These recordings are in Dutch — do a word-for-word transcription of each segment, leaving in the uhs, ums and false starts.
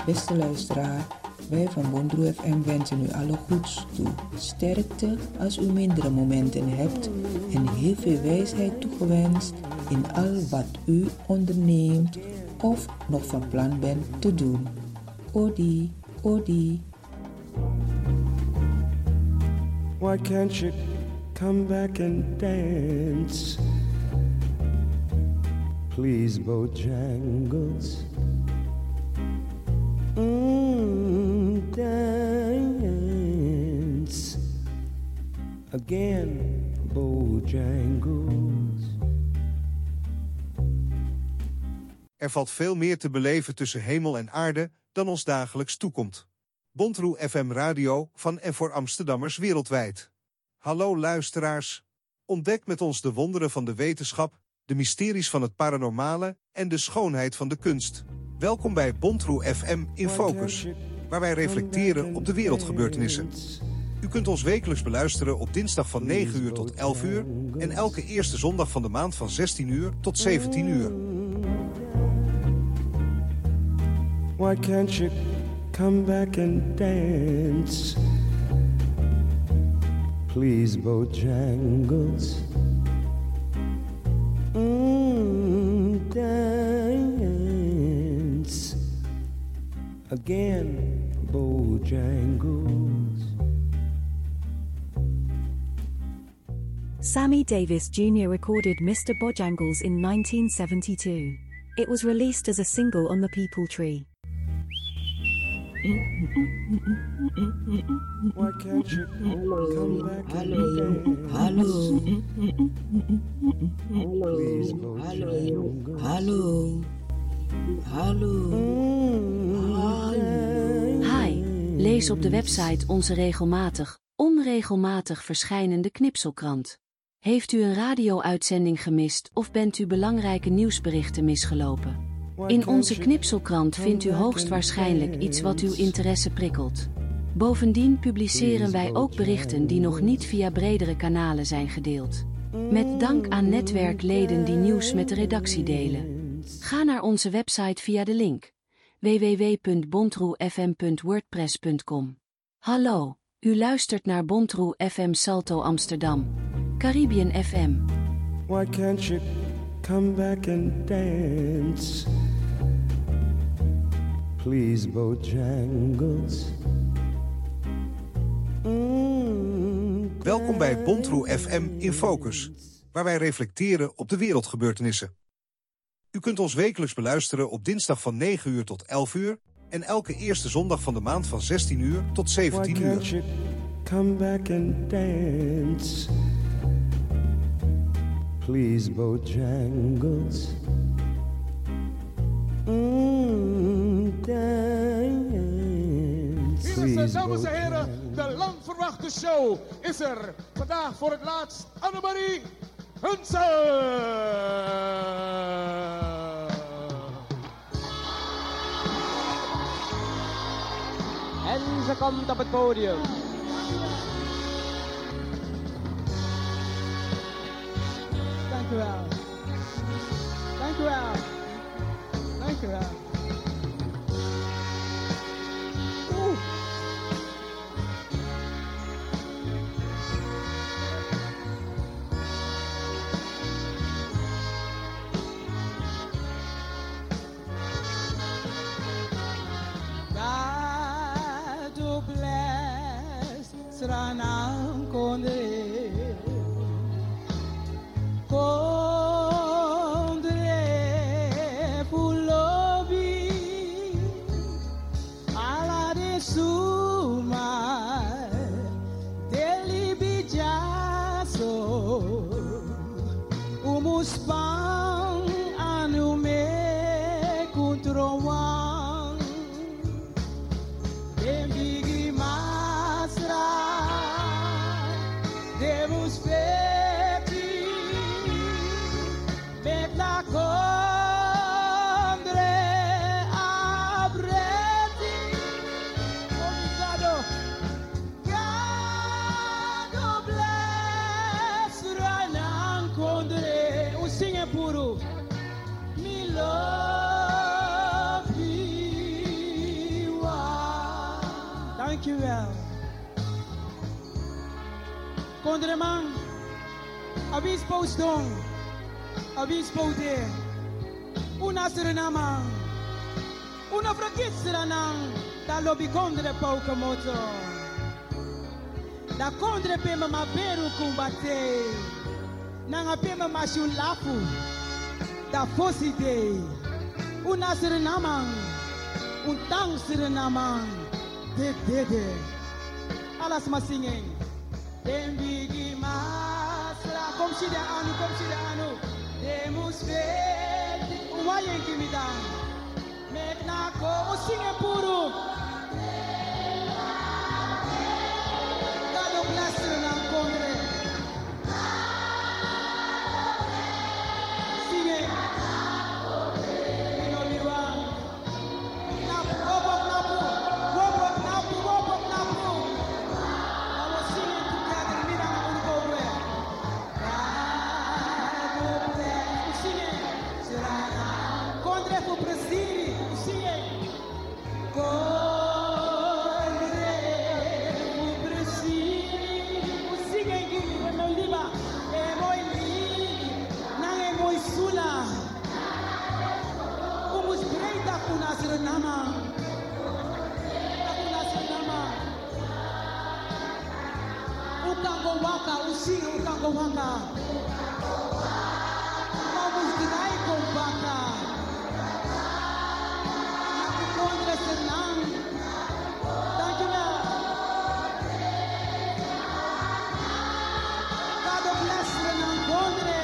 Beste luisteraar, wij van Bondroe F M wensen u alle goeds toe. Sterkte als u mindere momenten hebt en heel veel wijsheid toegewenst in al wat u onderneemt of nog van plan bent te doen. Odi, odi. Why can't you come back and dance? Please, Bojangles. Mm, dance again, Bojangles. Er valt veel meer te beleven tussen hemel en aarde dan ons dagelijks toekomt. Bondroe F M Radio van en voor Amsterdammers wereldwijd. Hallo luisteraars. Ontdek met ons de wonderen van de wetenschap, de mysteries van het paranormale en de schoonheid van de kunst. Welkom bij Bondroe F M in Focus, waar wij reflecteren op de wereldgebeurtenissen. U kunt ons wekelijks beluisteren op dinsdag van negen uur tot elf uur en elke eerste zondag van de maand van zestien uur tot zeventien uur. Why can't you come back and dance? Please, Bojangles. Mm, dance again, Bojangles. Sammy Davis Junior recorded Mister Bojangles in nineteen seventy-two. It was released as a single on the People Tree. Why can't you come back Hallo, and dance? hallo, Please, hallo, Bojangles. hallo, hallo, hallo. Hi, lees op de website onze regelmatig, onregelmatig verschijnende knipselkrant. Heeft u een radio-uitzending gemist of bent u belangrijke nieuwsberichten misgelopen? In onze knipselkrant vindt u hoogstwaarschijnlijk iets wat uw interesse prikkelt. Bovendien publiceren wij ook berichten die nog niet via bredere kanalen zijn gedeeld. Met dank aan netwerkleden die nieuws met de redactie delen. Ga naar onze website via de link w w w punt bondroe f m punt wordpress punt com. Hallo, u luistert naar Bondroe F M Salto Amsterdam, Caribbean F M. Why can't you come back and dance? Please, Bojangles. Mm, Welkom bij Bondroe F M in Focus, waar wij reflecteren op de wereldgebeurtenissen. U kunt ons wekelijks beluisteren op dinsdag van negen uur tot elf uur en elke eerste zondag van de maand van zestien uur tot Why zeventien can't uur. you come back and dance? Please, Bojangles. Mm, dance. Hier is, Please, dames en heren, Bojangles. de lang verwachte show is er. Vandaag voor het laatst Annemarie Hunsen. En ze komt op het podium. Dank u wel. Dank u wel. Dank u wel. Oeh. God bless Sranam Kondre. Dankjewel. Kondreman, abis postdong, abis pote, una serenama, una frakit serenang, da lobby kondre paukamoto, da kondre pema ma beru kumbate, nanga pema ma shulafu, da fosite, una serenama, un tang serenama, de de de, alas ma singing. Dembigi masra, kom sida anu, kom sida anu. Demus vet, uwayen kimidang. Met nako, usinge puro. Kado blaster ng kongre. Sige. Minoliwang. Napu, wobok napu. Wobok napu, wobok napu. Nama, nama, ukango waka, usi ukango waka, vamos dinai com waka, naku kondre senang, dankjewel. God bless senang kondre.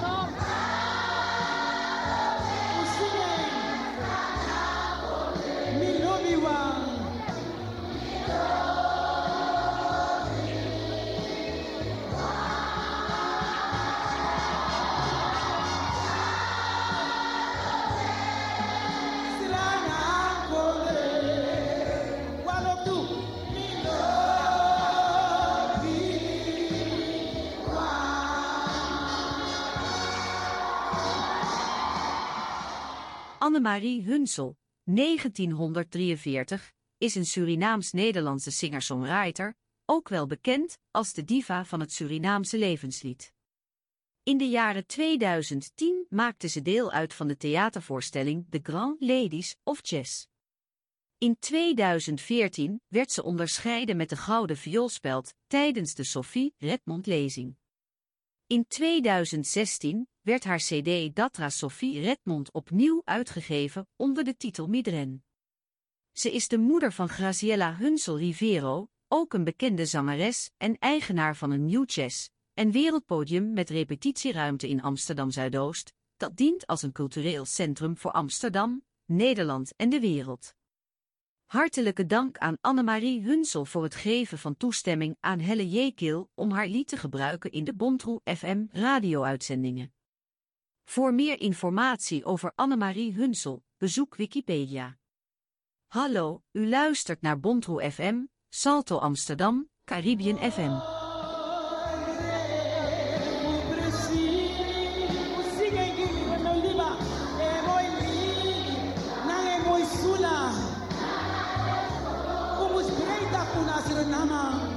Annemarie Hunsel, negentienhonderddrieënveertig, is een Surinaams-Nederlandse singer-songwriter, ook wel bekend als de diva van het Surinaamse levenslied. In de jaren tweeduizend tien maakte ze deel uit van de theatervoorstelling The Grand Ladies of Jazz. In tweeduizend veertien werd ze onderscheiden met de Gouden Vioolspeld tijdens de Sophie Redmond-lezing. In tweeduizend zestien werd haar cd Datra Sophie Redmond opnieuw uitgegeven onder de titel Midren. Ze is de moeder van Graciela Hunsel Rivero, ook een bekende zangeres en eigenaar van een New Jazz en wereldpodium met repetitieruimte in Amsterdam Zuidoost, dat dient als een cultureel centrum voor Amsterdam, Nederland en de wereld. Hartelijke dank aan Annemarie Hunsel voor het geven van toestemming aan Helle Jekiel om haar lied te gebruiken in de Bontroe F M radio-uitzendingen. Voor meer informatie over Annemarie Hunsel, bezoek Wikipedia. Hallo, u luistert naar Bontroe F M, Salto Amsterdam, Caribbean F M. Nama,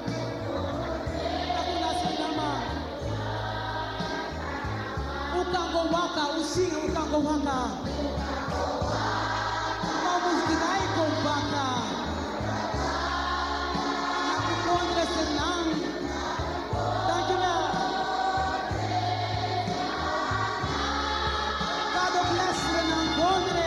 nama, ukango waka, usi ukango waka, vamos dinai com waka, naku kondre senang, dankjewel. God bless senang kondre.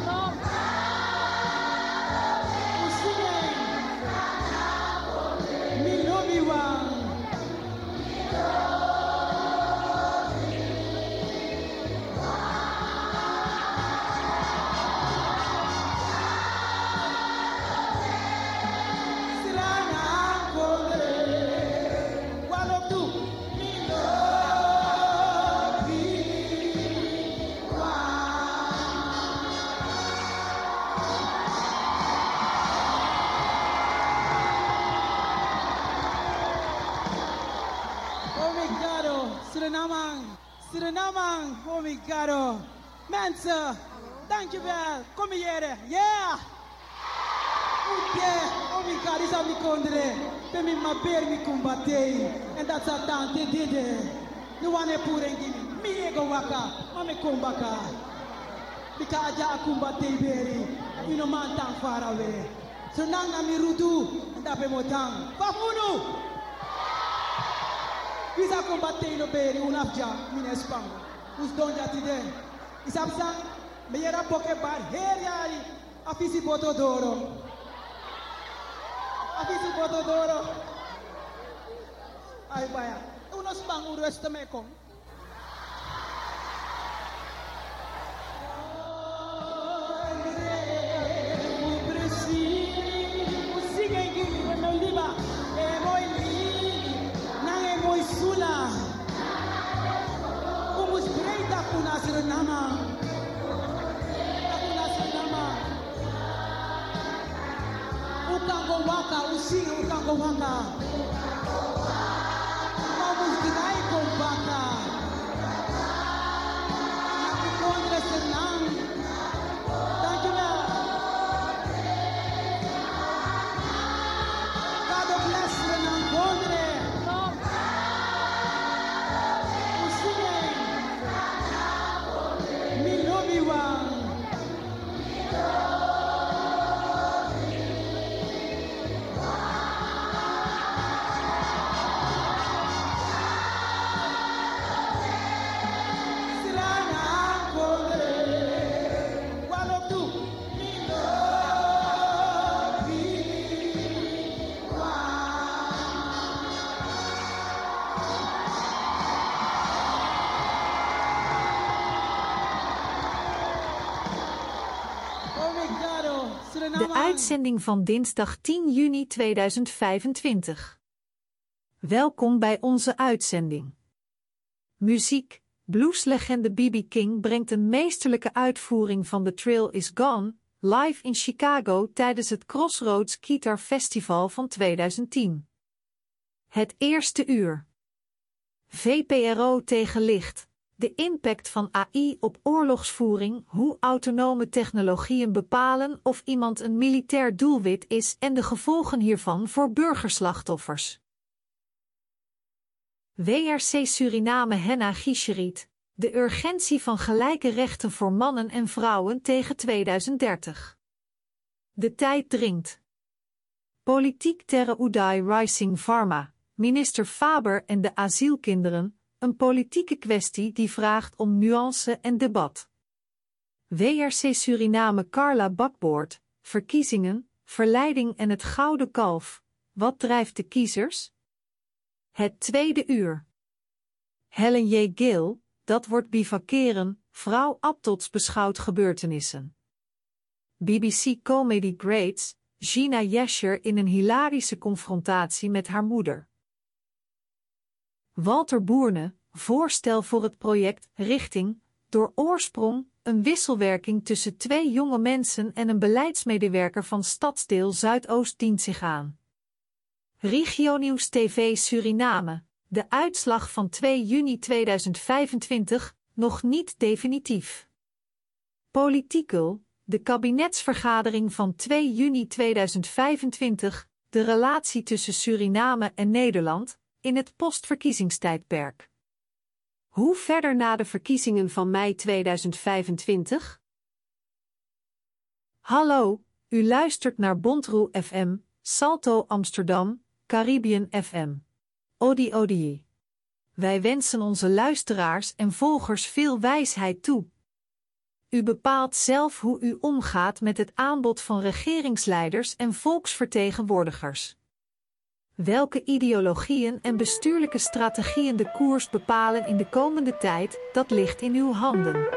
Surinamang, Homigado. Mensen, dankjewel. Kom hier. Yeah! Oh my God, is aan mi kondre. Ben mi ma ber mi kumbate. En dat sa tante dede. Nu wane purengi. Mi ego waka. Ma me kumbaka. Bika aja kumbate beri. Mi no man tang far away. So nang na mi rudu. Dape mo tang. Fafunu. Bisa kumbate no beri unafja. Mine spang. Us donja tide. Isam sang. Me yera poke bar. Her yari. Afisi boto doro. Afisi boto doro. Ay baya. Unos bang uros temekong. Umus breita kuna nama. Kuna nama. Ukango waka, usinga ukango waka. Umus grai kombaka. Kontra senang. Dankjewel. God bless Renang Kondre. De uitzending van dinsdag tien juni tweeduizend vijfentwintig. Welkom bij onze uitzending. Muziek. Blueslegende B B King brengt een meesterlijke uitvoering van The Thrill Is Gone, live in Chicago tijdens het Crossroads Guitar Festival van tweeduizend tien. Het eerste uur. V P R O tegen licht. De impact van A I op oorlogsvoering, hoe autonome technologieën bepalen of iemand een militair doelwit is en de gevolgen hiervan voor burgerslachtoffers. W R C Suriname Henna Giesjerit, de urgentie van gelijke rechten voor mannen en vrouwen tegen tweeduizend dertig. De tijd dringt. Politiek Terre Uday Rising Pharma, minister Faber en de asielkinderen, een politieke kwestie die vraagt om nuance en debat. W R C Suriname Carla Bakboord, verkiezingen, verleiding en het gouden kalf. Wat drijft de kiezers? Het tweede uur. Helen J. Gill, dat wordt bivakeren, vrouw Abtots beschouwt gebeurtenissen. B B C Comedy Greats, Gina Yesher in een hilarische confrontatie met haar moeder. Walter Boerne, voorstel voor het project Richting, door oorsprong, een wisselwerking tussen twee jonge mensen en een beleidsmedewerker van Stadsdeel Zuidoost dient zich aan. Regionieuws T V Suriname, de uitslag van twee juni tweeduizend vijfentwintig, nog niet definitief. Politiekul, de kabinetsvergadering van twee juni tweeduizend vijfentwintig, de relatie tussen Suriname en Nederland, in het postverkiezingstijdperk. Hoe verder na de verkiezingen van mei tweeduizend vijfentwintig? Hallo, u luistert naar Bondroe F M, Salto Amsterdam, Caribbean F M. Odi Odi. Wij wensen onze luisteraars en volgers veel wijsheid toe. U bepaalt zelf hoe u omgaat met het aanbod van regeringsleiders en volksvertegenwoordigers. Welke ideologieën en bestuurlijke strategieën de koers bepalen in de komende tijd, dat ligt in uw handen.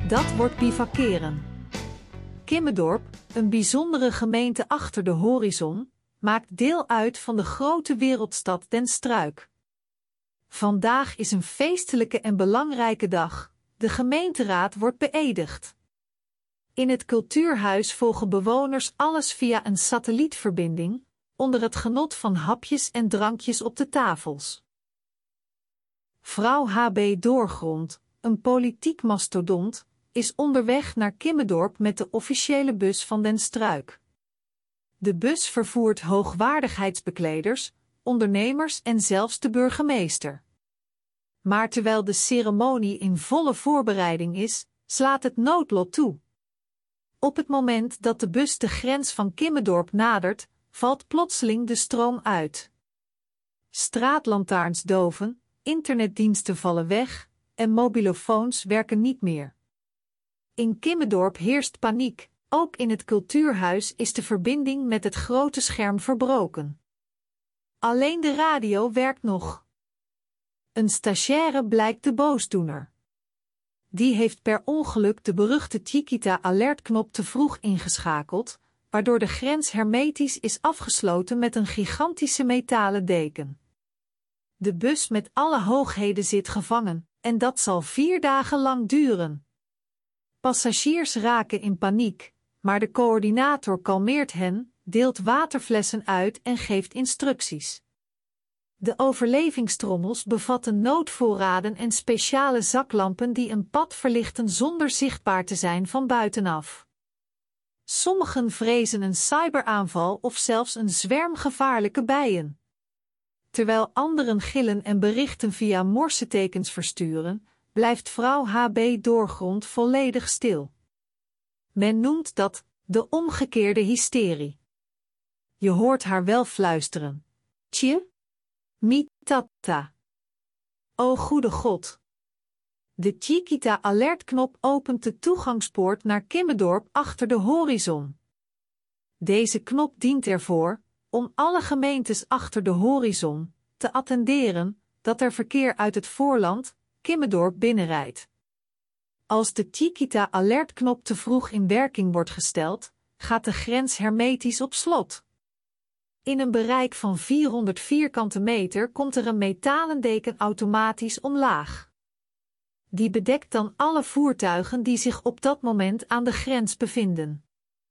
Dat wordt bivakeren. Kimmendorp, een bijzondere gemeente achter de horizon, maakt deel uit van de grote wereldstad Den Struik. Vandaag is een feestelijke en belangrijke dag. De gemeenteraad wordt beëdigd. In het cultuurhuis volgen bewoners alles via een satellietverbinding, onder het genot van hapjes en drankjes op de tafels. Vrouw H B Doorgrond, een politiek mastodont, is onderweg naar Kimmendorp met de officiële bus van Den Struik. De bus vervoert hoogwaardigheidsbekleders, ondernemers en zelfs de burgemeester. Maar terwijl de ceremonie in volle voorbereiding is, slaat het noodlot toe. Op het moment dat de bus de grens van Kimmendorp nadert, valt plotseling de stroom uit. Straatlantaarns doven, internetdiensten vallen weg en mobilofoons werken niet meer. In Kimmendorp heerst paniek, ook in het cultuurhuis is de verbinding met het grote scherm verbroken. Alleen de radio werkt nog. Een stagiaire blijkt de boosdoener. Die heeft per ongeluk de beruchte Chiquita-alertknop te vroeg ingeschakeld, waardoor de grens hermetisch is afgesloten met een gigantische metalen deken. De bus met alle hoogheden zit gevangen, en dat zal vier dagen lang duren. Passagiers raken in paniek, maar de coördinator kalmeert hen, deelt waterflessen uit en geeft instructies. De overlevingstrommels bevatten noodvoorraden en speciale zaklampen die een pad verlichten zonder zichtbaar te zijn van buitenaf. Sommigen vrezen een cyberaanval of zelfs een zwerm gevaarlijke bijen. Terwijl anderen gillen en berichten via morsetekens versturen, blijft vrouw H B Doorgrond volledig stil. Men noemt dat de omgekeerde hysterie. Je hoort haar wel fluisteren. Tje? Mi tata. O goede God. De Chiquita-alertknop opent de toegangspoort naar Kimmendorp achter de horizon. Deze knop dient ervoor om alle gemeentes achter de horizon te attenderen dat er verkeer uit het voorland Kimmendorp binnenrijdt. Als de Chiquita-alertknop te vroeg in werking wordt gesteld, gaat de grens hermetisch op slot. In een bereik van vierhonderd vierkante meter komt er een metalen deken automatisch omlaag. Die bedekt dan alle voertuigen die zich op dat moment aan de grens bevinden.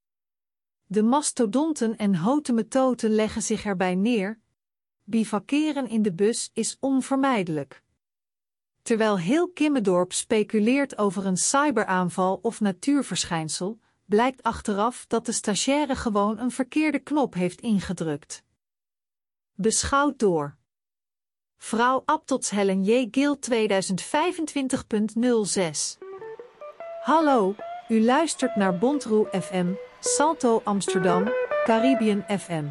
De mastodonten en hotemetoten leggen zich erbij neer. Bivakeren in de bus is onvermijdelijk. Terwijl heel Kimmendorp speculeert over een cyberaanval of natuurverschijnsel, blijkt achteraf dat de stagiaire gewoon een verkeerde knop heeft ingedrukt. Beschouwd door Vrouw Aptots Helen J. Gil tweeduizend vijfentwintig punt nul zes. Hallo, u luistert naar Bondroe F M, Salto Amsterdam, Caribbean F M.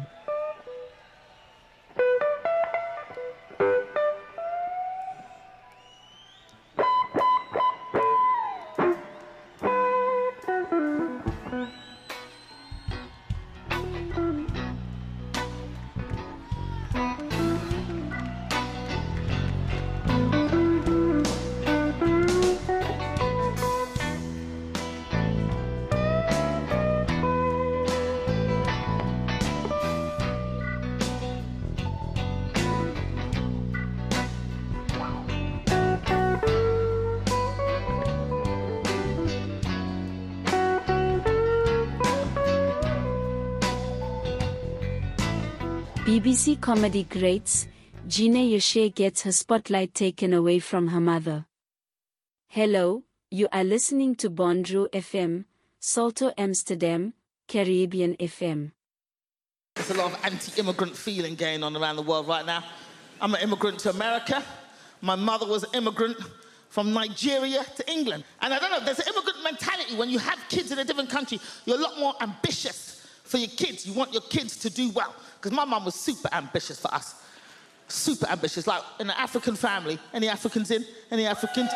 B B C comedy greats, Gina Yashe gets her spotlight taken away from her mother. Hello, you are listening to Bondroe F M, Salto Amsterdam, Caribbean F M. There's a lot of anti-immigrant feeling going on around the world right now. I'm an immigrant to America. My mother was an immigrant from Nigeria to England. And I don't know, there's an immigrant mentality when you have kids in a different country. You're a lot more ambitious for your kids. You want your kids to do well. Because my mum was super ambitious for us. Super ambitious. Like in an African family. Any Africans in? Any Africans?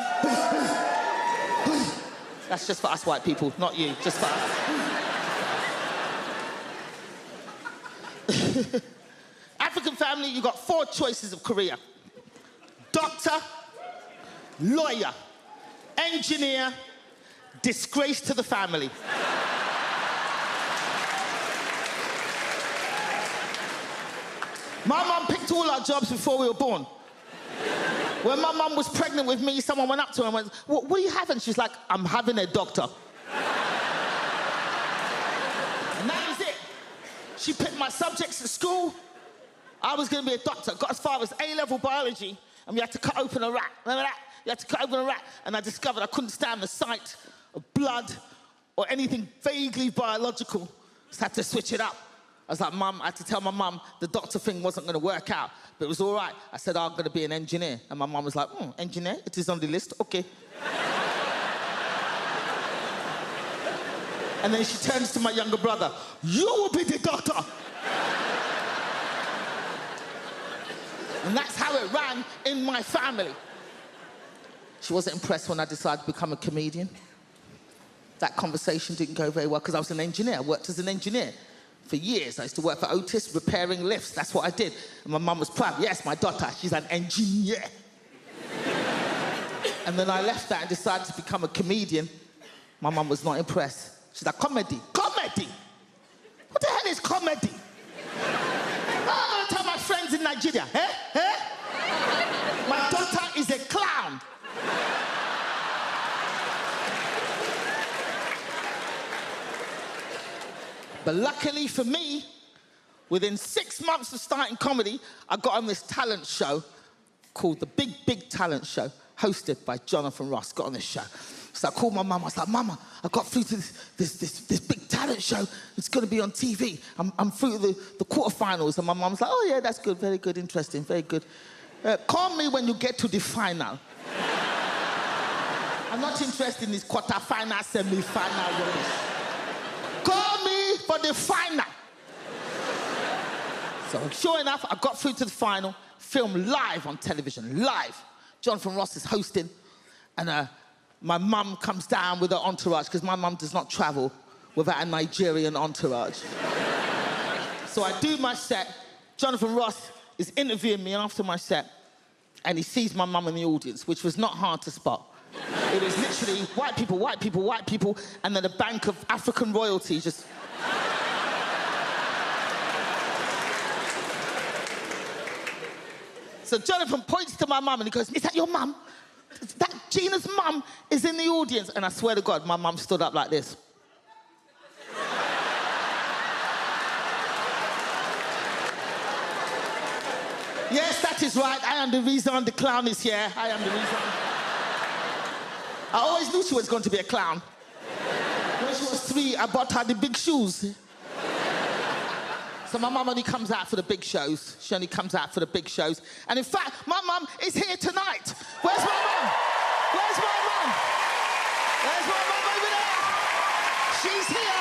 That's just for us white people, not you. Just for us. African family, you got four choices of career. Doctor, lawyer, engineer, disgrace to the family. My mum picked all our jobs before we were born. When my mum was pregnant with me, someone went up to her and went, what, what are you having? She's like, I'm having a doctor. And that was it. She picked my subjects at school. I was going to be a doctor. Got as far as A-level biology, and we had to cut open a rat. Remember that? You had to cut open a rat, and I discovered I couldn't stand the sight of blood or anything vaguely biological. Just had to switch it up. I was like, Mum, I had to tell my mum the doctor thing wasn't going to work out, but it was all right. I said, oh, I'm going to be an engineer. And my mum was like, hmm, engineer? It is on the list? Okay. And then she turns to my younger brother, you will be the doctor. And that's how it ran in my family. She wasn't impressed when I decided to become a comedian. That conversation didn't go very well because I was an engineer. I worked as an engineer for years. I used to work for Otis, repairing lifts. That's what I did. And my mum was proud. Yes, my daughter, she's an engineer. And then I left that and decided to become a comedian. My mum was not impressed. She's like, comedy, comedy. What the hell is comedy? I'm going to tell my friends in Nigeria, eh? Eh? My daughter is a clown. But luckily for me, within six months of starting comedy, I got on this talent show called The Big, Big Talent Show, hosted by Jonathan Ross. Got on this show. So I called my mum. I was like, Mama, I got through to this, this, this, this big talent show. It's going to be on T V. I'm, I'm through the, the quarterfinals. And my mum's like, oh, yeah, that's good. Very good. Interesting. Very good. Uh, call me when you get to the final. I'm not interested in this quarterfinal, semi-final rubbish. Call me for the final. So sure enough, I got through to the final, filmed live on television, live. Jonathan Ross is hosting, and uh, my mum comes down with her entourage, because my mum does not travel without a Nigerian entourage. So I do my set. Jonathan Ross is interviewing me after my set, and he sees my mum in the audience, which was not hard to spot. It was literally white people, white people, white people, and then a bank of African royalty just... So Jonathan points to my mum and he goes, is that your mum? That Gina's mum is in the audience. And I swear to God, my mum stood up like this. Yes, that is right. I am the reason the clown is here. I am the reason. I always knew she was going to be a clown. When she was three, I bought her the big shoes. So my mum only comes out for the big shows. She only comes out for the big shows. And in fact, my mum is here tonight. Where's my mum? Where's my mum? Where's my mum over there? She's here.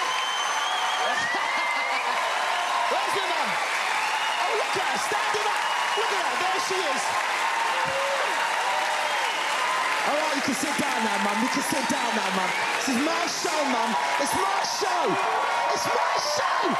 Where's your mum? Oh, look at her, standing up. Look at her, there she is. All right, you can sit down now, mum. You can sit down now, mum. This is my show, mum. It's my show. It's my show.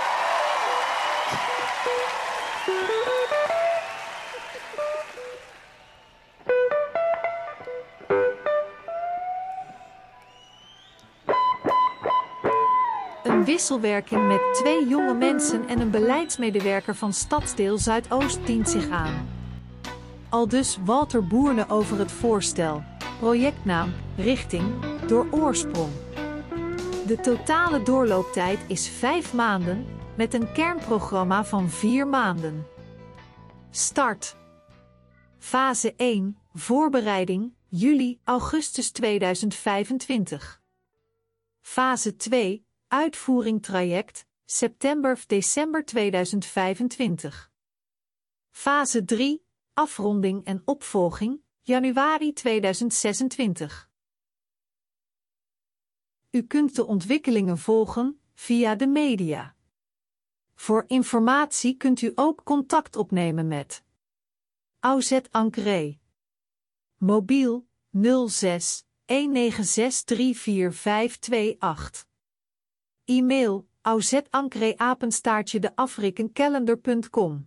Een wisselwerking met twee jonge mensen en een beleidsmedewerker van Stadsdeel Zuidoost dient zich aan. Aldus Walter Boerne over het voorstel. Projectnaam, richting, door oorsprong. De totale doorlooptijd is vijf maanden, met een kernprogramma van vier maanden. Start. Fase één, voorbereiding, juli-augustus tweeduizend vijfentwintig. Fase twee, uitvoering traject, september-december tweeduizend vijfentwintig. Fase drie, afronding en opvolging, januari tweeduizend zesentwintig. U kunt de ontwikkelingen volgen via de media. Voor informatie kunt u ook contact opnemen met A U Z Ancré. Mobiel nul zes een negen zes drie vier vijf twee acht. E-mail auzancré apenstaartje de afrikancalendar punt com.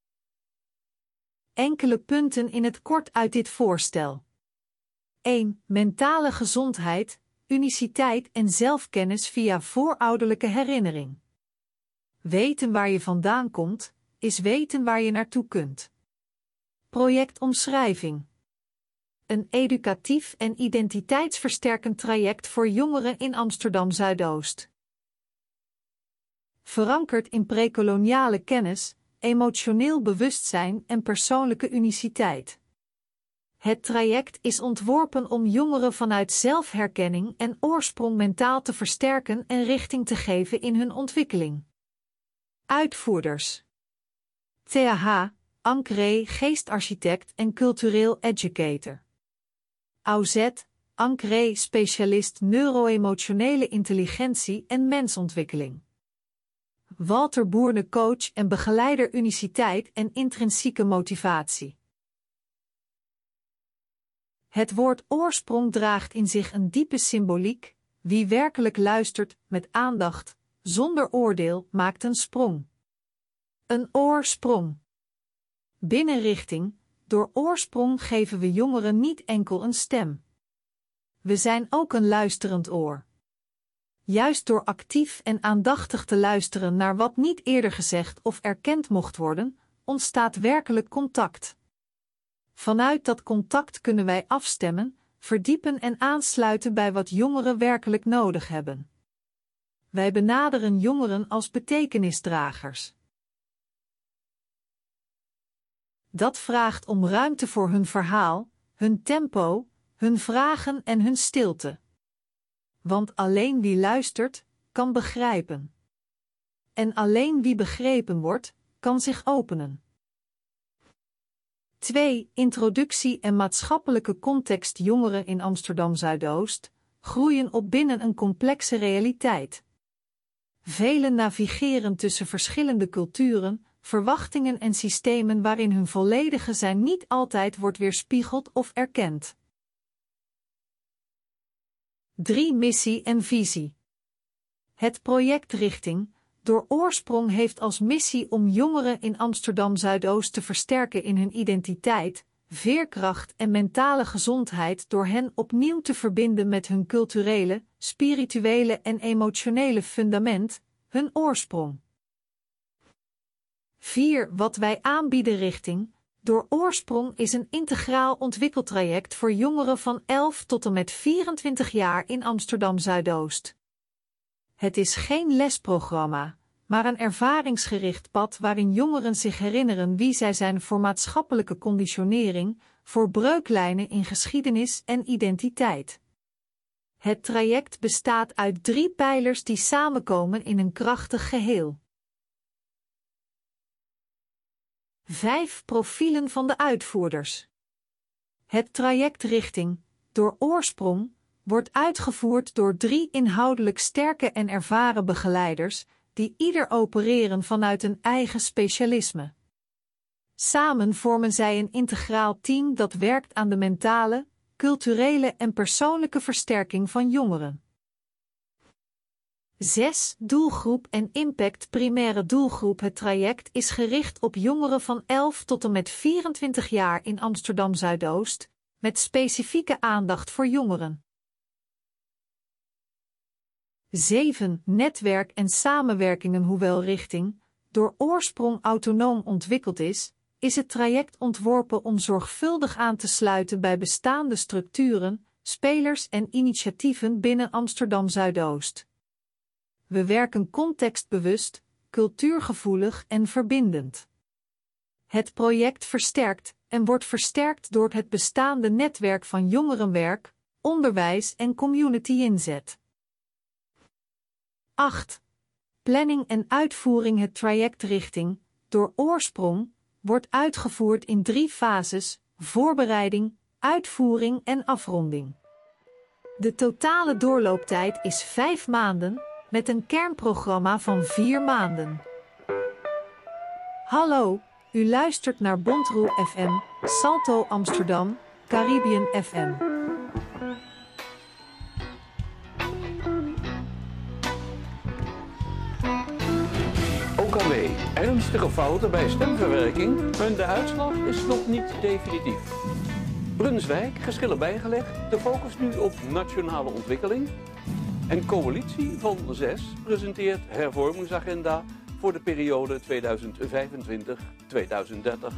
Enkele punten in het kort uit dit voorstel. één. Mentale gezondheid, uniciteit en zelfkennis via voorouderlijke herinnering. Weten waar je vandaan komt, is weten waar je naartoe kunt. Projectomschrijving. Een educatief en identiteitsversterkend traject voor jongeren in Amsterdam Zuidoost. Verankerd in prekoloniale kennis, emotioneel bewustzijn en persoonlijke uniciteit. Het traject is ontworpen om jongeren vanuit zelfherkenning en oorsprong mentaal te versterken en richting te geven in hun ontwikkeling. Uitvoerders: T H H, Ancré, geestarchitect en cultureel educator. A U Z, Ancré, specialist neuro-emotionele intelligentie en mensontwikkeling. Walter Boerne, coach en begeleider uniciteit en intrinsieke motivatie. Het woord oorsprong draagt in zich een diepe symboliek. Wie werkelijk luistert met aandacht, zonder oordeel, maakt een sprong. Een oorsprong. Binnenrichting. Door oorsprong geven we jongeren niet enkel een stem. We zijn ook een luisterend oor. Juist door actief en aandachtig te luisteren naar wat niet eerder gezegd of erkend mocht worden, ontstaat werkelijk contact. Vanuit dat contact kunnen wij afstemmen, verdiepen en aansluiten bij wat jongeren werkelijk nodig hebben. Wij benaderen jongeren als betekenisdragers. Dat vraagt om ruimte voor hun verhaal, hun tempo, hun vragen en hun stilte. Want alleen wie luistert, kan begrijpen. En alleen wie begrepen wordt, kan zich openen. twee. Introductie en maatschappelijke context. Jongeren in Amsterdam Zuidoost groeien op binnen een complexe realiteit. Velen navigeren tussen verschillende culturen, verwachtingen en systemen waarin hun volledige zijn niet altijd wordt weerspiegeld of erkend. drie. Missie en visie. Het project Richting, door oorsprong, heeft als missie om jongeren in Amsterdam Zuidoost te versterken in hun identiteit, veerkracht en mentale gezondheid door hen opnieuw te verbinden met hun culturele, spirituele en emotionele fundament, hun oorsprong. vier. Wat wij aanbieden. Richting, door oorsprong is een integraal ontwikkeltraject voor jongeren van elf tot en met vierentwintig jaar in Amsterdam Zuidoost. Het is geen lesprogramma, maar een ervaringsgericht pad waarin jongeren zich herinneren wie zij zijn voor maatschappelijke conditionering, voor breuklijnen in geschiedenis en identiteit. Het traject bestaat uit drie pijlers die samenkomen in een krachtig geheel. vijf. Profielen van de uitvoerders. Het traject Richting, door oorsprong, wordt uitgevoerd door drie inhoudelijk sterke en ervaren begeleiders, die ieder opereren vanuit een eigen specialisme. Samen vormen zij een integraal team dat werkt aan de mentale, culturele en persoonlijke versterking van jongeren. zes. Doelgroep en impact. Primaire doelgroep. Het traject is gericht op jongeren van elf tot en met vierentwintig jaar in Amsterdam Zuidoost, met specifieke aandacht voor jongeren. zeven. Netwerk en samenwerkingen. Hoewel Richting door oorsprong autonoom ontwikkeld is, is het traject ontworpen om zorgvuldig aan te sluiten bij bestaande structuren, spelers en initiatieven binnen Amsterdam Zuidoost. We werken contextbewust, cultuurgevoelig en verbindend. Het project versterkt en wordt versterkt door het bestaande netwerk van jongerenwerk, onderwijs en community-inzet. acht. Planning en uitvoering. Het traject Richting, door oorsprong, wordt uitgevoerd in drie fases: voorbereiding, uitvoering en afronding. De totale doorlooptijd is vijf maanden, met een kernprogramma van vier maanden. Hallo, u luistert naar Bontroe F M, Salto Amsterdam, Caribbean F M. O K W, ernstige fouten bij stemverwerking, en de uitslag is nog niet definitief. Brunswijk, geschillen bijgelegd, de focus nu op nationale ontwikkeling. En Coalitie van Zes presenteert hervormingsagenda voor de periode tweeduizend vijfentwintig tot tweeduizend dertig.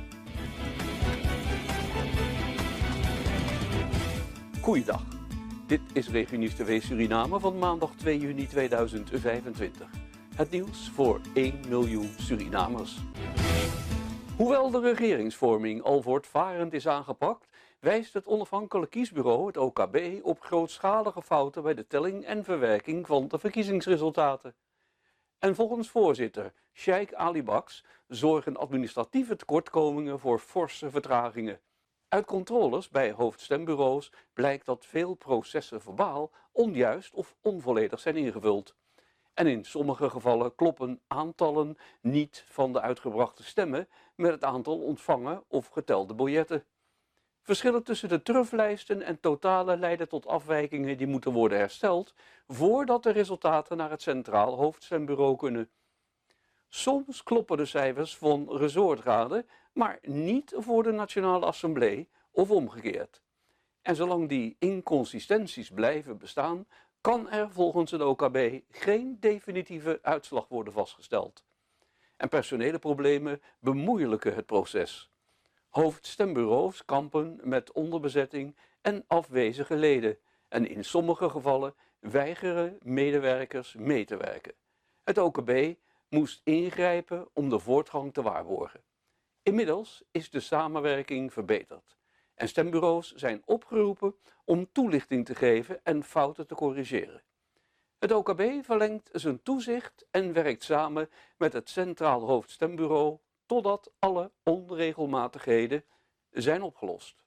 Goeiedag, dit is Regionieuws T V Suriname van maandag twee juni tweeduizend vijfentwintig. Het nieuws voor één miljoen Surinamers. Hoewel de regeringsvorming al voortvarend is aangepakt, wijst het onafhankelijk kiesbureau, het O K B, op grootschalige fouten bij de telling en verwerking van de verkiezingsresultaten. En volgens voorzitter Sheikh Ali Baks zorgen administratieve tekortkomingen voor forse vertragingen. Uit controles bij hoofdstembureaus blijkt dat veel processen verbaal onjuist of onvolledig zijn ingevuld. En in sommige gevallen kloppen aantallen niet van de uitgebrachte stemmen met het aantal ontvangen of getelde biljetten. Verschillen tussen de truflijsten en totalen leiden tot afwijkingen die moeten worden hersteld voordat de resultaten naar het Centraal Hoofdstembureau kunnen. Soms kloppen de cijfers van resortraden, maar niet voor de Nationale Assemblée of omgekeerd. En zolang die inconsistenties blijven bestaan, kan er volgens het O K B geen definitieve uitslag worden vastgesteld. En personele problemen bemoeilijken het proces. Hoofdstembureaus kampen met onderbezetting en afwezige leden en in sommige gevallen weigeren medewerkers mee te werken. Het O K B moest ingrijpen om de voortgang te waarborgen. Inmiddels is de samenwerking verbeterd en stembureaus zijn opgeroepen om toelichting te geven en fouten te corrigeren. Het O K B verlengt zijn toezicht en werkt samen met het Centraal Hoofdstembureau totdat alle onregelmatigheden zijn opgelost.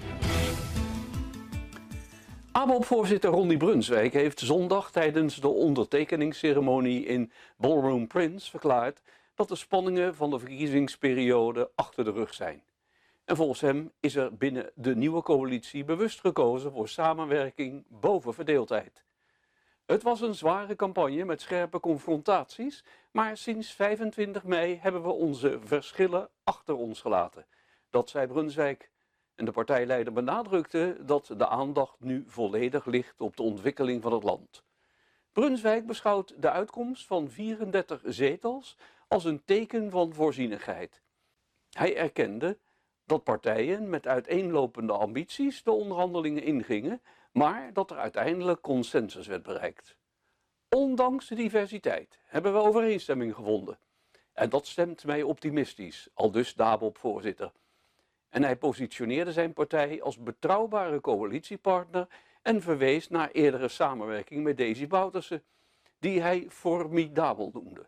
A B O P-voorzitter Ronnie Brunswijk heeft zondag tijdens de ondertekeningsceremonie in Ballroom Prince verklaard dat de spanningen van de verkiezingsperiode achter de rug zijn. En volgens hem is er binnen de nieuwe coalitie bewust gekozen voor samenwerking boven verdeeldheid. Het was een zware campagne met scherpe confrontaties, maar sinds vijfentwintig mei hebben we onze verschillen achter ons gelaten. Dat zei Brunswijk. En de partijleider benadrukte dat de aandacht nu volledig ligt op de ontwikkeling van het land. Brunswijk beschouwt de uitkomst van vierendertig zetels als een teken van voorzienigheid. Hij erkende dat partijen met uiteenlopende ambities de onderhandelingen ingingen, maar dat er uiteindelijk consensus werd bereikt. Ondanks de diversiteit hebben we overeenstemming gevonden. En dat stemt mij optimistisch, aldus de A B O P-voorzitter. En hij positioneerde zijn partij als betrouwbare coalitiepartner en verwees naar eerdere samenwerking met Desi Bouterse, die hij formidabel noemde.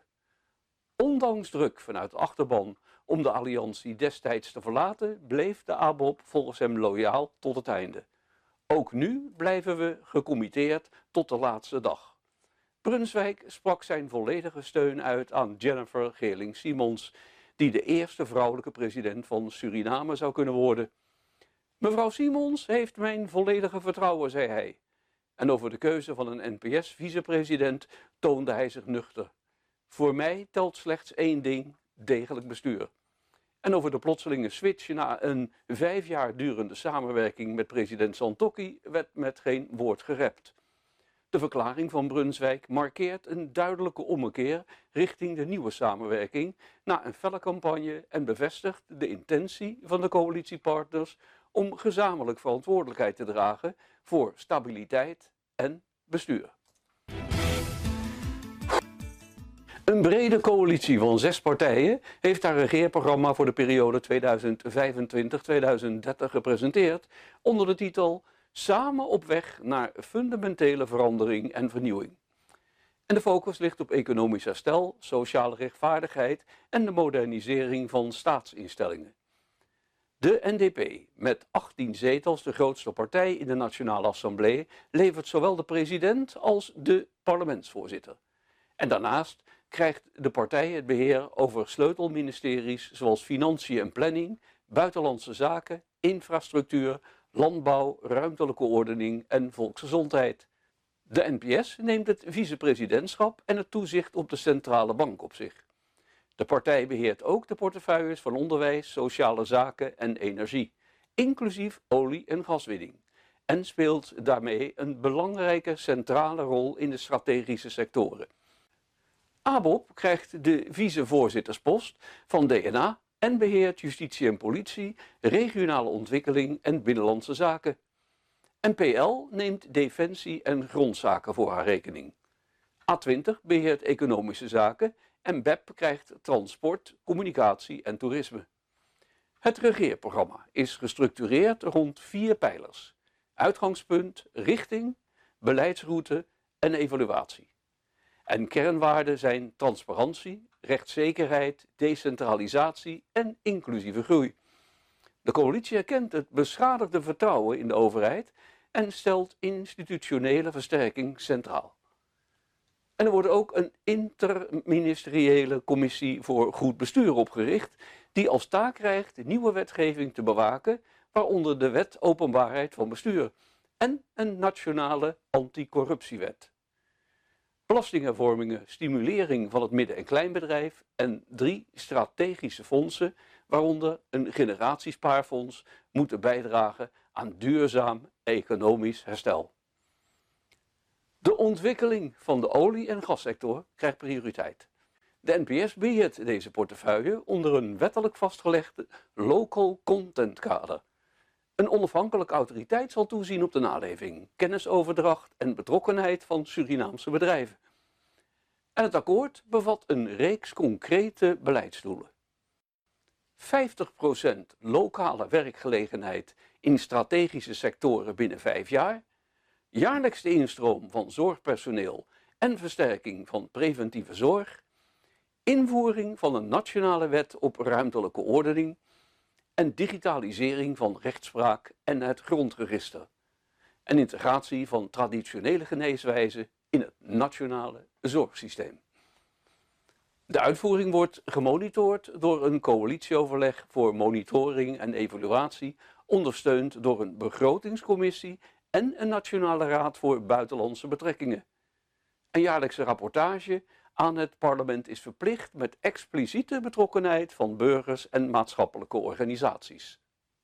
Ondanks druk vanuit de achterban om de alliantie destijds te verlaten, bleef de A B O P volgens hem loyaal tot het einde. Ook nu blijven we gecommitteerd tot de laatste dag. Brunswijk sprak zijn volledige steun uit aan Jennifer Geerling-Simons, die de eerste vrouwelijke president van Suriname zou kunnen worden. Mevrouw Simons heeft mijn volledige vertrouwen, zei hij. En over de keuze van een N P S-vicepresident toonde hij zich nuchter. Voor mij telt slechts één ding, degelijk bestuur. En over de plotselinge switch na een vijf jaar durende samenwerking met president Santokki werd met geen woord gerept. De verklaring van Brunswijk markeert een duidelijke ommekeer richting de nieuwe samenwerking na een felle campagne en bevestigt de intentie van de coalitiepartners om gezamenlijk verantwoordelijkheid te dragen voor stabiliteit en bestuur. Een brede coalitie van zes partijen heeft haar regeerprogramma voor de periode tweeduizend vijfentwintig tot tweeduizend dertig gepresenteerd onder de titel Samen op weg naar fundamentele verandering en vernieuwing. En de focus ligt op economisch herstel, sociale rechtvaardigheid en de modernisering van staatsinstellingen. De N D P, met achttien zetels, de grootste partij in de Nationale Assemblée, levert zowel de president als de parlementsvoorzitter. En daarnaast krijgt de partij het beheer over sleutelministeries zoals Financiën en Planning, Buitenlandse Zaken, Infrastructuur, Landbouw, Ruimtelijke Ordening en Volksgezondheid. De N P S neemt het vicepresidentschap en het toezicht op de centrale bank op zich. De partij beheert ook de portefeuilles van onderwijs, sociale zaken en energie. inclusief olie- en gaswinning, en speelt daarmee een belangrijke centrale rol in de strategische sectoren. A B O P krijgt de vicevoorzitterspost van D N A en beheert justitie en politie, regionale ontwikkeling en binnenlandse zaken. N P L neemt defensie en grondzaken voor haar rekening. A twintig beheert economische zaken en B E P krijgt transport, communicatie en toerisme. Het regeerprogramma is gestructureerd rond vier pijlers: uitgangspunt, richting, beleidsroute en evaluatie. En kernwaarden zijn transparantie, rechtszekerheid, decentralisatie en inclusieve groei. De coalitie erkent het beschadigde vertrouwen in de overheid en stelt institutionele versterking centraal. En er wordt ook een interministeriële commissie voor goed bestuur opgericht, die als taak krijgt nieuwe wetgeving te bewaken, waaronder de wet openbaarheid van bestuur en een nationale anticorruptiewet. Belastinghervormingen, stimulering van het midden- en kleinbedrijf en drie strategische fondsen, waaronder een generatiespaarfonds, moeten bijdragen aan duurzaam economisch herstel. De ontwikkeling van de olie- en gassector krijgt prioriteit. De N P S beheert deze portefeuille onder een wettelijk vastgelegde local content kader. Een onafhankelijke autoriteit zal toezien op de naleving, kennisoverdracht en betrokkenheid van Surinaamse bedrijven. En het akkoord bevat een reeks concrete beleidsdoelen. vijftig procent lokale werkgelegenheid in strategische sectoren binnen vijf jaar, jaarlijks de instroom van zorgpersoneel en versterking van preventieve zorg, invoering van een nationale wet op ruimtelijke ordening en digitalisering van rechtspraak en het grondregister en integratie van traditionele geneeswijzen in het nationale zorgsysteem. De uitvoering wordt gemonitord door een coalitieoverleg voor monitoring en evaluatie, ondersteund door een begrotingscommissie en een Nationale Raad voor Buitenlandse Betrekkingen. Een jaarlijkse rapportage aan het parlement is verplicht met expliciete betrokkenheid van burgers en maatschappelijke organisaties.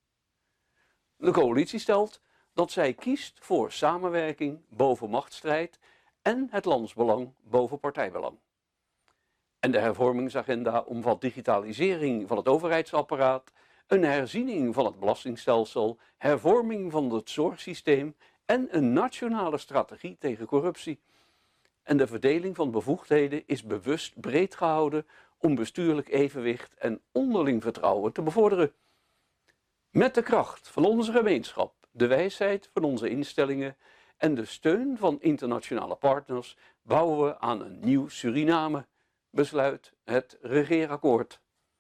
De coalitie stelt dat zij kiest voor samenwerking boven machtsstrijd en het landsbelang boven partijbelang. En de hervormingsagenda omvat digitalisering van het overheidsapparaat, een herziening van het belastingstelsel, hervorming van het zorgsysteem en een nationale strategie tegen corruptie. En de verdeling van bevoegdheden is bewust breed gehouden om bestuurlijk evenwicht en onderling vertrouwen te bevorderen. Met de kracht van onze gemeenschap, de wijsheid van onze instellingen en de steun van internationale partners bouwen we aan een nieuw Suriname, besluit het regeerakkoord.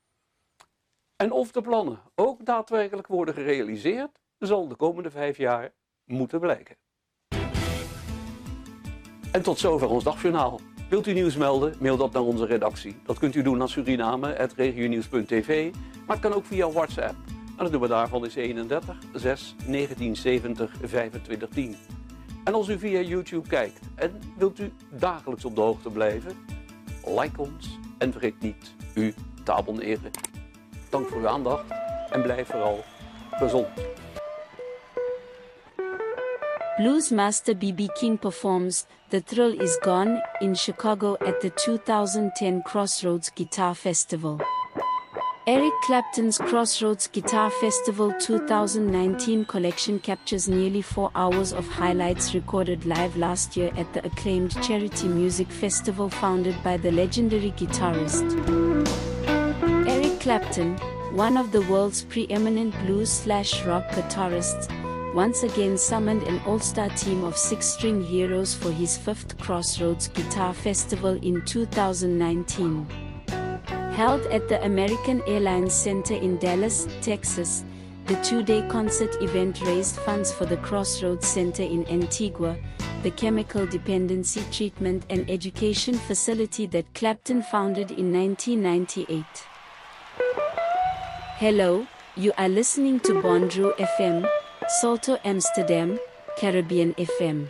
En of de plannen ook daadwerkelijk worden gerealiseerd, zal de komende vijf jaar moeten blijken. En tot zover ons dagjournaal. Wilt u nieuws melden? Mail dat naar onze redactie. Dat kunt u doen naar suriname apenstaartje regionieuws punt t v, maar het kan ook via WhatsApp. En het nummer daarvan is eenendertig zes negentien zeventig vijfentwintig tien. En als u via YouTube kijkt en wilt u dagelijks op de hoogte blijven, like ons en vergeet niet u te abonneren. Dank voor uw aandacht en blijf vooral gezond. Bluesmaster B B King performs The Thrill Is Gone in Chicago at the two thousand ten Crossroads Guitar Festival. Eric Clapton's Crossroads Guitar Festival twenty nineteen collection captures nearly four hours of highlights recorded live last year at the acclaimed charity music festival founded by the legendary guitarist. Eric Clapton, one of the world's preeminent blues-slash-rock guitarists, once again summoned an all-star team of six-string heroes for his fifth Crossroads Guitar Festival in two thousand nineteen. Held at the American Airlines Center in Dallas, Texas, the two-day concert event raised funds for the Crossroads Center in Antigua, the chemical dependency treatment and education facility that Clapton founded in nineteen ninety-eight. Hello, you are listening to Bondroo F M, Salto Amsterdam, Caribbean F M.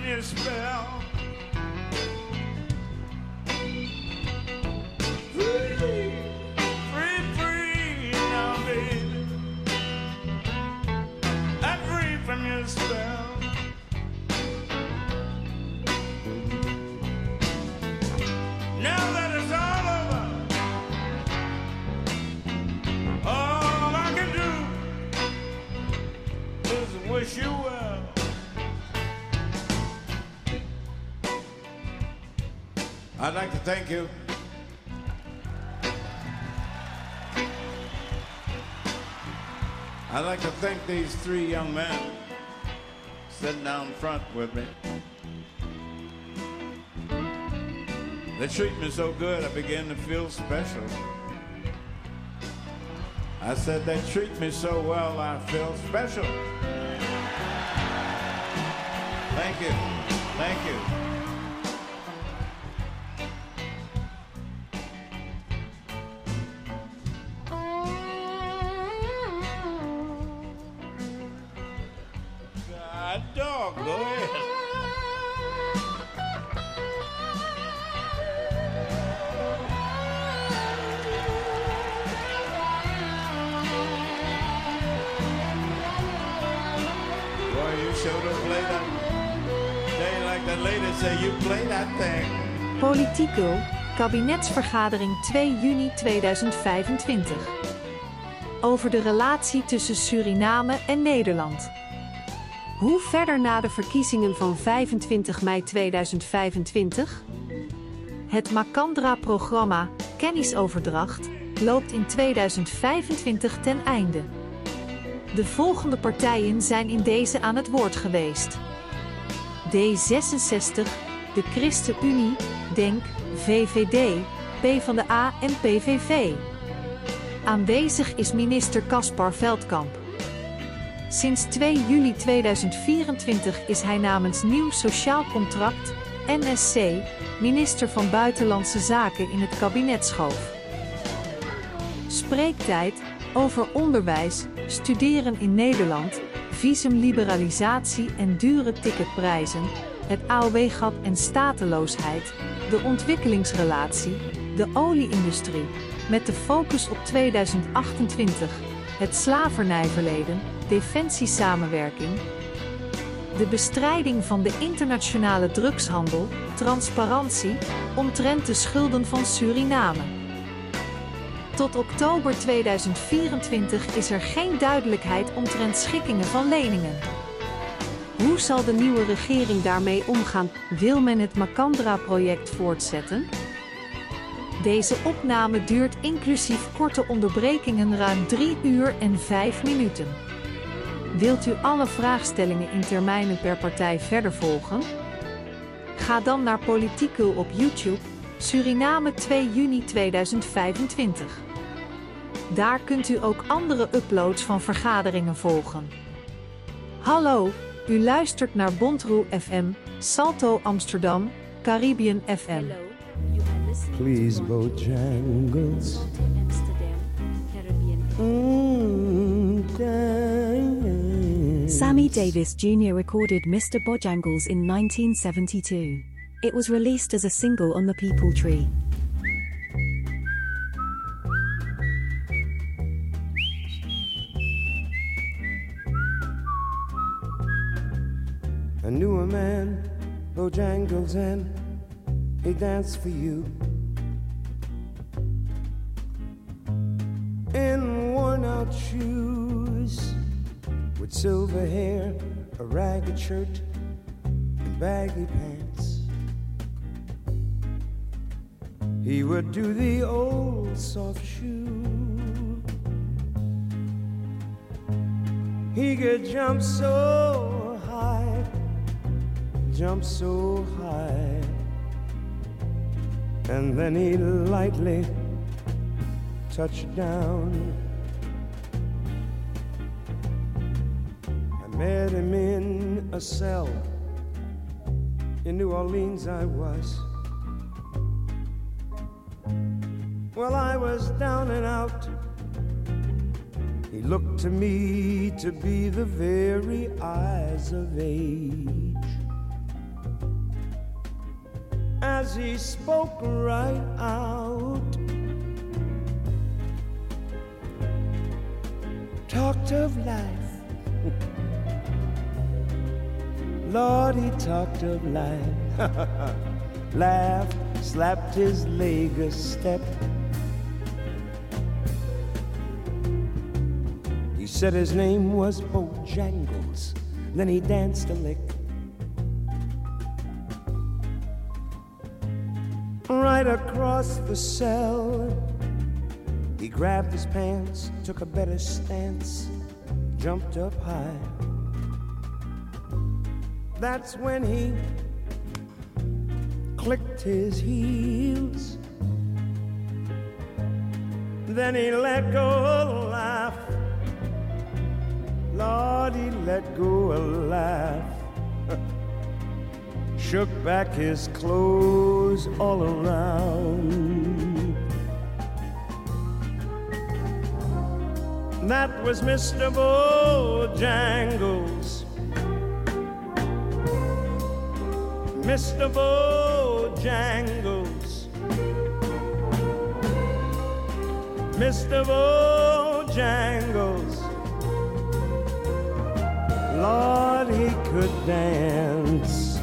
your spell. Free, free, free now, baby. I'm free from your spell. Now that it's all over, all I can do is wish you well. I'd like to thank you. I'd like to thank these three young men sitting down front with me. They treat me so good, I begin to feel special. I said, they treat me so well, I feel special. Thank you. Thank you. God dog, go ahead. Politico, kabinetsvergadering twee juni tweeduizend vijfentwintig. Over de relatie tussen Suriname en Nederland. Hoe verder na de verkiezingen van vijfentwintig mei tweeduizend vijfentwintig? Het Macandra-programma Kennisoverdracht loopt in tweeduizend vijfentwintig ten einde. De volgende partijen zijn in deze aan het woord geweest. D zesenzestig, de ChristenUnie, DENK, V V D, PvdA en P V V. Aanwezig is minister Caspar Veldkamp. Sinds twee juli tweeduizend vierentwintig is hij namens Nieuw Sociaal Contract, N S C, minister van Buitenlandse Zaken in het kabinetsschoof. Spreektijd over onderwijs, studeren in Nederland, visumliberalisatie en dure ticketprijzen, het A O W-gat en stateloosheid, de ontwikkelingsrelatie, de olie-industrie, met de focus op tweeduizend achtentwintig, het slavernijverleden, defensiesamenwerking, de bestrijding van de internationale drugshandel, transparantie, omtrent de schulden van Suriname. Tot oktober tweeduizend vierentwintig is er geen duidelijkheid omtrent schikkingen van leningen. Hoe zal de nieuwe regering daarmee omgaan? Wil men het Macandra-project voortzetten? Deze opname duurt inclusief korte onderbrekingen ruim drie uur en vijf minuten. Wilt u alle vraagstellingen in termijnen per partij verder volgen? Ga dan naar Politico op YouTube, Suriname twee juni tweeduizend vijfentwintig. Daar kunt u ook andere uploads van vergaderingen volgen. Hallo, u luistert naar Bondroe F M, Salto Amsterdam, Caribbean F M. Please, Bojangles. Mm, Sammy Davis Junior recorded Mister Bojangles in nineteen seventy-two. It was released as a single on the People Tree. I knew a man, Bojangles, and he danced for you. In worn-out shoes, with silver hair, a ragged shirt, and baggy pants. He would do the old soft shoe. He could jump so high, jump so high, and then he'd lightly touch down. I met him in a cell in New Orleans. I was, well, I was down and out. He looked to me to be the very eyes of age. as he spoke right out. Talked of life. Lord, he talked of life. Laughed, slapped his leg a step. He said his name was Bojangles. Then he danced a lick. Right across the cell, he grabbed his pants, took a better stance, jumped up high. That's when he clicked his heels. Then he let go a laugh. Lord, he let go a laugh. Shook back his clothes all around. That was Mister Bojangles. Mister Bojangles. Mister Bojangles. Lord, he could dance.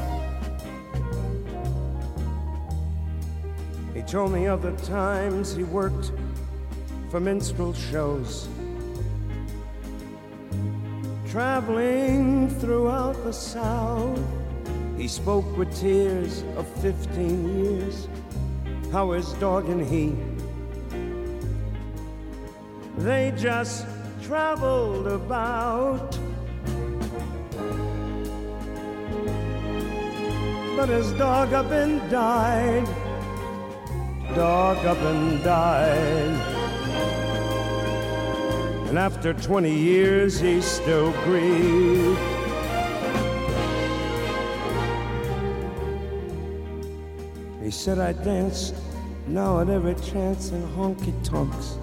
He told me of the times he worked for minstrel shows, traveling throughout the South. He spoke with tears of fifteen years, how his dog and he, they just traveled about. But his dog up and died, dog up and died. And after twenty years he still grieved. He said I dance now at every chance in honky-tonks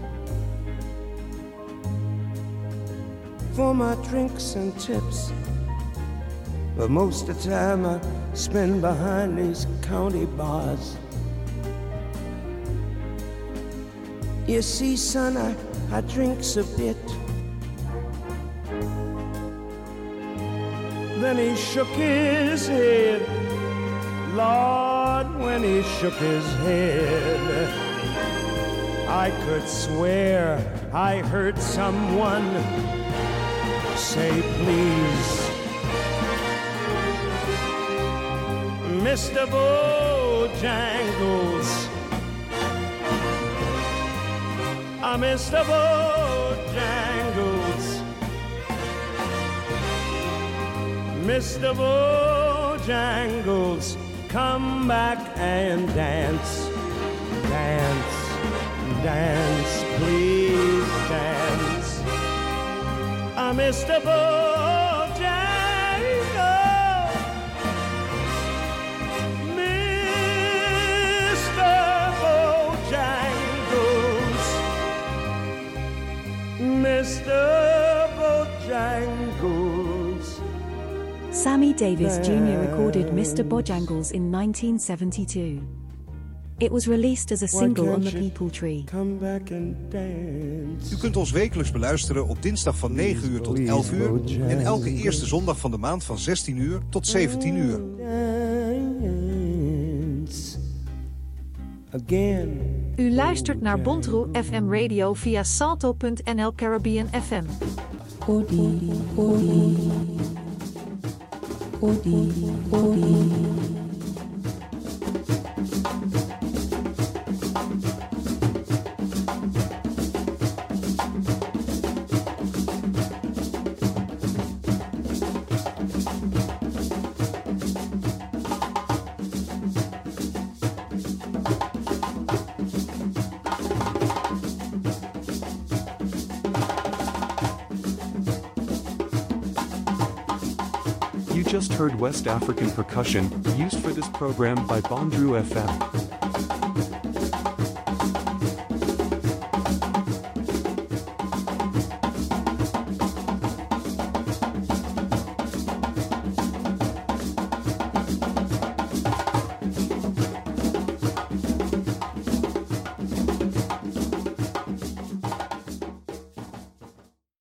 for my drinks and tips. But most of the time I spend behind these county bars. You see, son, I, I drinks a bit. Then he shook his head. Lord, when he shook his head, I could swear I heard someone say, please. Mister Bojangles, ah, Mister Bojangles, Mister Bojangles, come back and dance, dance, dance, please dance, ah, Mister Bojangles. Mister Bojangles. Sammy Davis Junior recorded Mister Bojangles in nineteen seventy-two. It was released as a single on the People Tree. Come back and dance. U kunt ons wekelijks beluisteren op dinsdag van negen uur tot elf uur en elke eerste zondag van de maand van zestien uur tot zeventien uur. Again. U luistert naar Bonntroo F M Radio via salto punt n l Caribbean F M. Odi, odi, odi, odi. You just heard West African percussion, used for this program by Bonntroo F M.